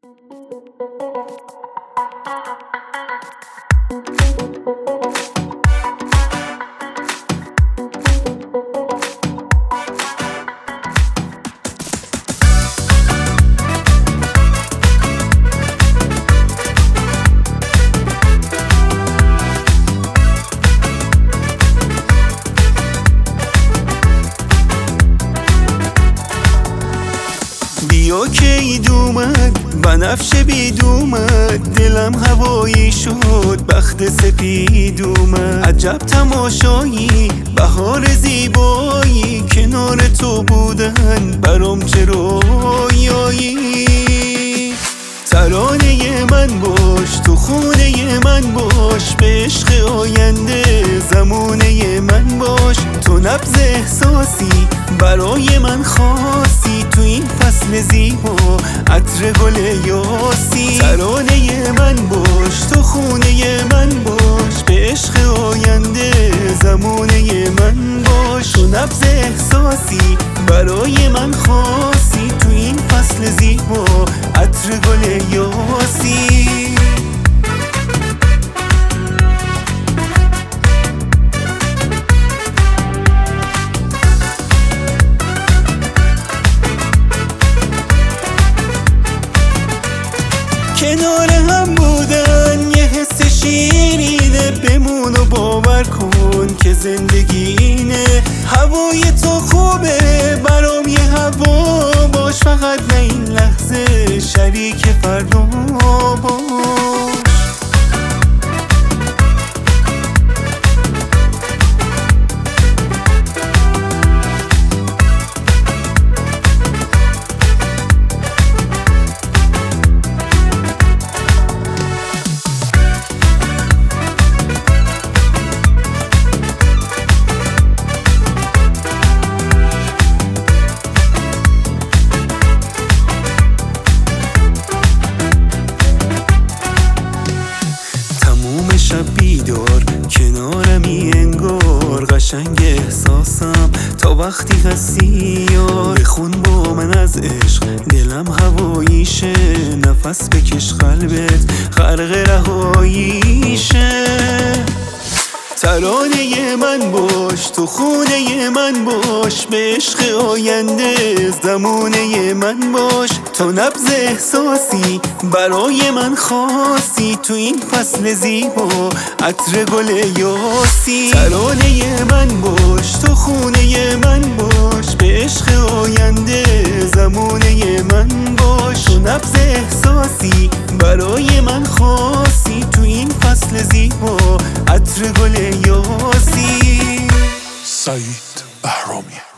بیا که عید اومد بنفش بید اومد، دلم هوایی شد بخت سپید اومد. عجب تماشایی بهار زیبایی، کنار تو بودن برام چه رویایی. ترانه من باش تو خونه من باش، به عشق آینده زمونه من باش. تو نبض احساسی برای من خاصی، تو این فصل زیبا عطر گل یاسی. ترانه من باش تو خونه من باش، به عشق آینده زمونه من باش. تو نبض احساسی برای من خاصی، تو این فصل زیبا عطر گل یاسی. کنار هم بودن یه حس شیرینه، بمون و باور کن که زندگی اینه. هوای تو خوبه برام یه هوا باش، فقط نه این لحظه شریک فردا باش. شب بیدار کنارمی انگار، قشنگ احساسم تا وقتی هستی یار. بخون با من از عشق دلم هواییشه، نفس بکش قلبت غرق رهاییشه. ترانه من باش تو خونه من باش، به عشق آینده زمونه من باش. تو نبض احساسی برای من خاصی، تو این فصل زیبا عطر گل یاسی. ترانه من باش تو خونه من باش، به عشق آینده زمونه من باش. تو نبض احساسی برای من خاصی، تو این فصل زیبا عطر گل یاسی. سعید بهرامی.